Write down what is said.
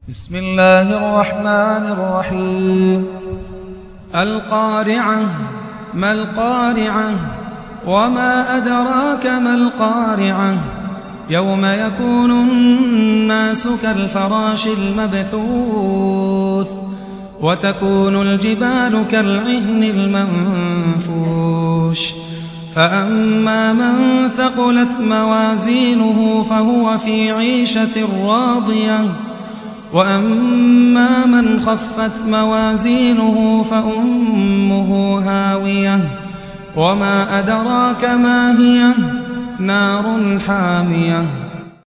بسم الله الرحمن الرحيم. القارعة. ما القارعة؟ وما أدراك ما القارعة؟ يوم يكون الناس كالفراش المبثوث وتكون الجبال كالعهن المنفوش فأما من ثقلت موازينه فهو في عيشة راضية وأما من خفت موازينه فأمه هاوية وما أدراك ما هي نار حامية